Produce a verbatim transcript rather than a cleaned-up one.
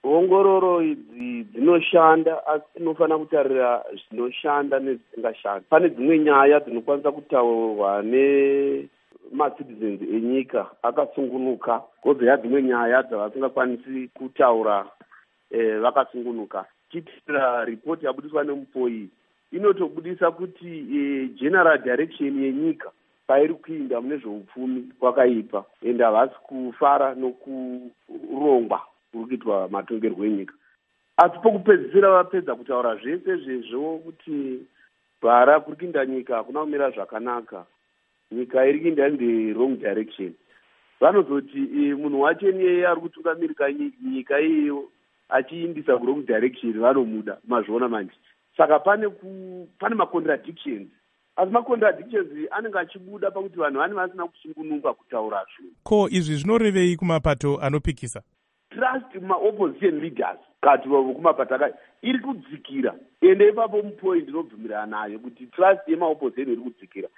ongororo idzi dzinoshanda, asi tinofanira kutarira zvinoshanda nezvisingashandi. Pane dzimwe nyaya dzinokwanisa kutaurwa nemacitizens enyika akasungunuka, kozoya dzimwe nyaya dzavasingakwanisi kutaura eh, vakasungunuka. Chitira ripoti yabudiswa nemupoyi inotobudisa kuti eh, general direction yenyika pairi kuinda mune zveupfumi kwakaipa, ende havasi kufara nokurongwa kuri kuitwa matongerwo enyika. Asi pokupedzisira vapedza kutaura zvese zvezvo kuti bara kuri kuinda nyika hakuna kumira zvakanaka, nyika iri kuinda in the wrong direction, vanozoti e, munhu wacho niyeye ari kutungamirika nyika iyeyo achiindisa wrong direction, vanomuda mazviona manje. Saka pane ku, pane macontradictions, asi macontradictions anenge achibuda pakuti vanhu vane vasina kusungunuka kutaura zvinhu. Ko izvi zvinorevei kumapato anopikisa? Trust ma-opposition leaders kati kumapato akati iri kudzikira, ende ipapo mupoint inobvumirana nayo kuti trust yema-opposition iri kudzikira.